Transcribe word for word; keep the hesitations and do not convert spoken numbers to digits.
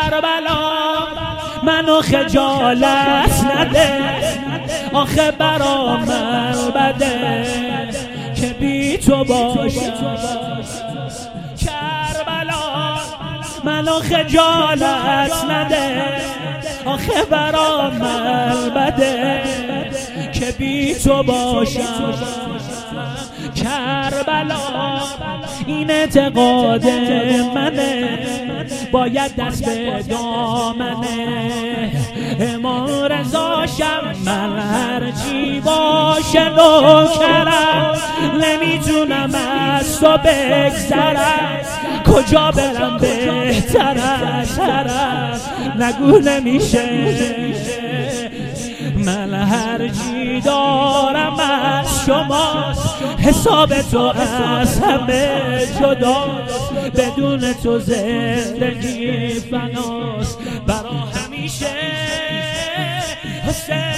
کربلا منو خجالت نده، آخه برا من بده که بی تو باشم. کربلا منو خجالت نده، آخه برا من بده که بی تو باشم. کربلا این اعتقاد منه، باید دست به دامنه امام رضا شم. من هرچی باشه نوکرم، نمیتونم از تو بگذرم. کجا برم بهتر از حرم، نگو نمیشه. من هرچی دارم از شماست، حساب تو از همه جداست. بدون تو زندگی فناست، برا همیشه حسین.